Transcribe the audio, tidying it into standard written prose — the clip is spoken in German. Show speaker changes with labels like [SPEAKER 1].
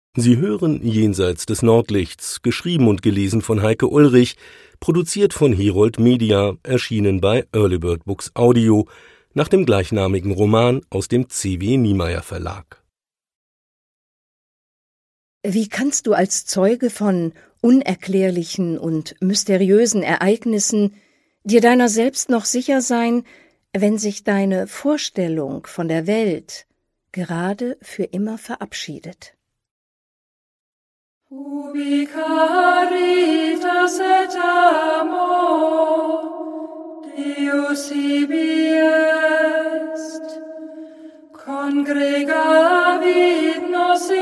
[SPEAKER 1] Sie hören Jenseits des Nordlichts, geschrieben und gelesen von Heike Ulrich, produziert von Herold Media, erschienen bei Early Bird Books Audio, nach dem gleichnamigen Roman aus dem C.W. Niemeyer Verlag.
[SPEAKER 2] Wie kannst du als Zeuge von unerklärlichen und mysteriösen Ereignissen dir deiner selbst noch sicher sein, wenn sich deine Vorstellung von der Welt gerade für immer verabschiedet?
[SPEAKER 3] Ubi caritas et amor Deus ibi est, congregavit nos